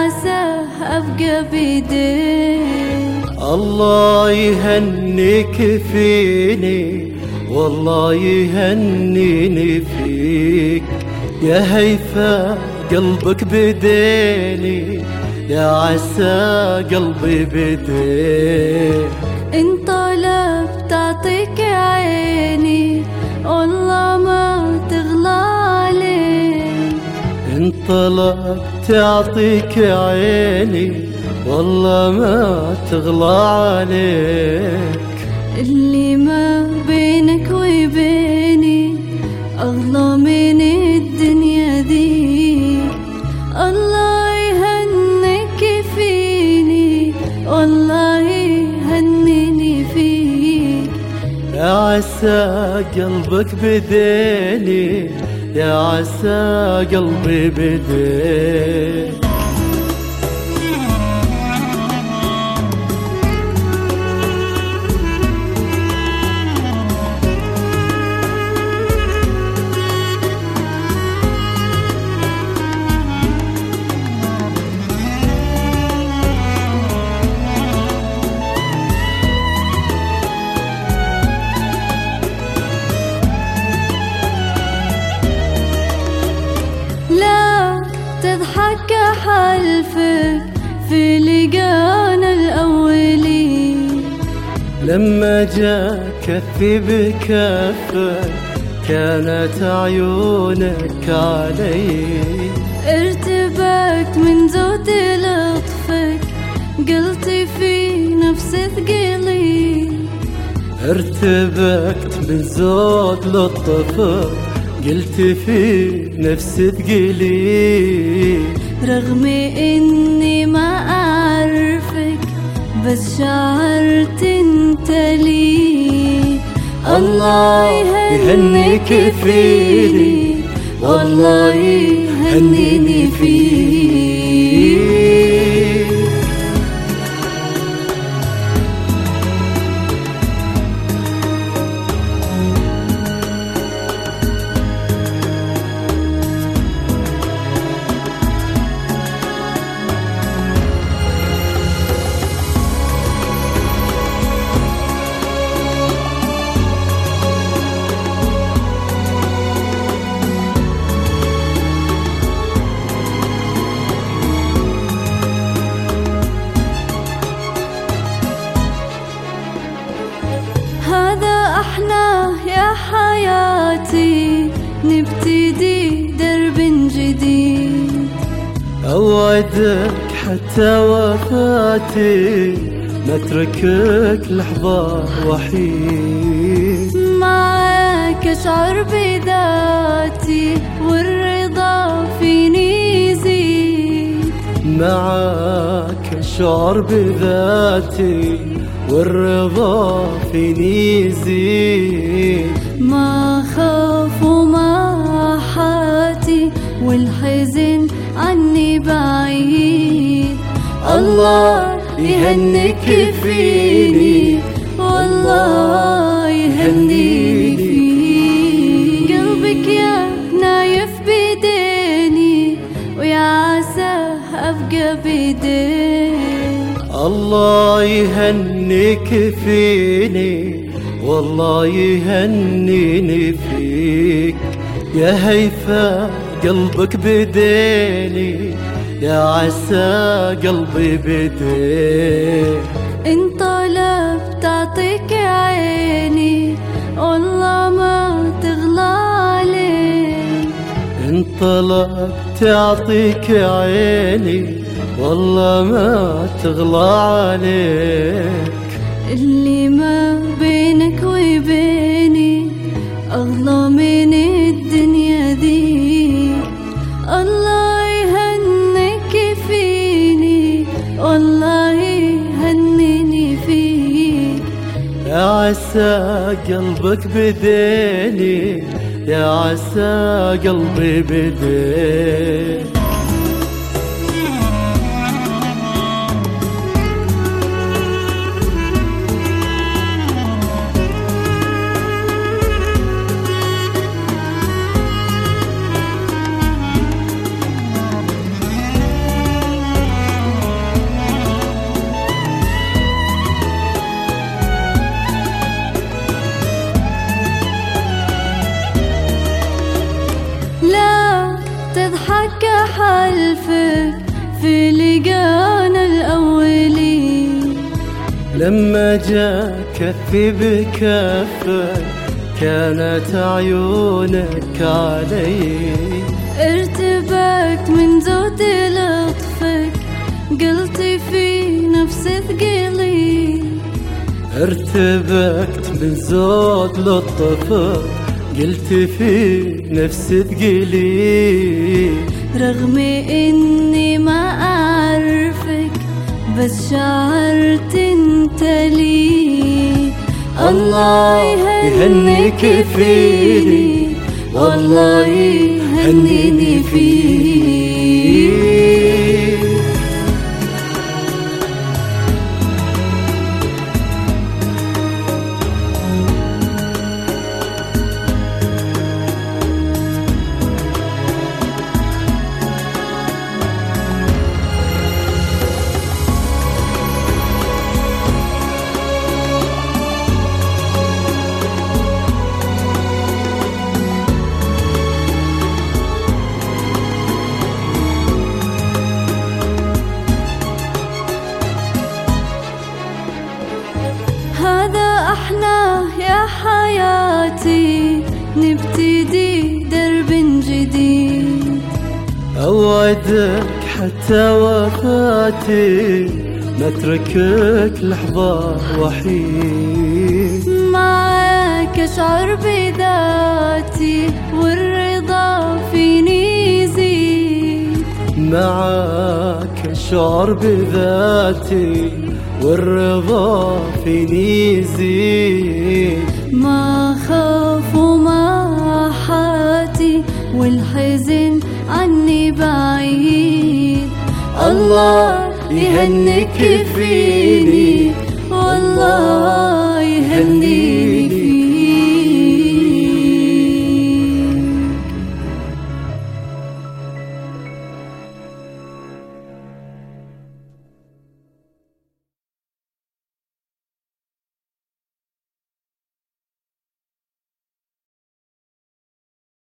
عسى أبقى بيديك. الله يهنيك فيني والله يهنيني فيك، يا هيفا قلبك بديني، يا عسى قلبي بديك. إن طلبت أعطيك عيني والله ما تغلى عليك. إن طلبت أعطيك عيني والله ما تغلى عليك. اللي ما بينك وبيني أغلى من الدنيا دي. الله يهنيك فيني والله يهنيني فيك، يا عسى قلبك بديني، يا عسى قلبي بديك. لا تضحك حلفك في لقانا الأولي، لما جاء كفي بكفك كانت عيونك علي. ارتبكت من زود لطفك قلت في نفس ثقيلي. ارتبكت من زود لطفك قلت في نفس ثقيلي. رغم اني ما اعرفك بس شعرت انت لي. الله يهنيك فيني والله يهنيني فيك. احنا يا حياتي نبتدي درب جديد. أوعدك حتى وفاتي نتركك لحظة وحيد. معاك اشعر بذاتي والرضا فيني يزيد. معاك اشعر بذاتي والرضا فيني يزيد. ما خاف وما حاتي والحزن عني بعيد. الله يهنيك فيني والله يهنيني فيك. قلبك يا نايف بيديني ويا عسى أبقى بيديك. الله يهنيك فيني والله يهنيني فيك، يا هيفا قلبك بديني، يا عسى قلبي بديك. إن طلبت أعطيك عيني والله ما تغلى عليك. إن طلبت أعطيك عيني والله ما تغلى عليك. اللي ما بينك وبيني أغلى من الدنيا دي. الله يهنيك فيني والله يهنيني فيك، يا عسى قلبك بديني، يا عسى قلبي بديك. لما جاء كفي بكفك كانت عيونك علي. ارتبكت من زود لطفك قلت في نفس ثقيلي. ارتبكت من زود لطفك قلت في نفس ثقيلي. رغم اني ما اعرفك بس شعرت انت لي. الله يهنيك فيني والله يهنيني فيك. هذا احنا يا حياتي نبتدي درب جديد. أوعدك حتى وفاتي نتركك لحظة وحيد. معاك اشعر بذاتي والرضا فيني يزيد. معاك اشعر بذاتي والرضا فيني يزيد. ما خاف وما حاتي والحزن عني بعيد. الله يهنيك فيني والله يهنيك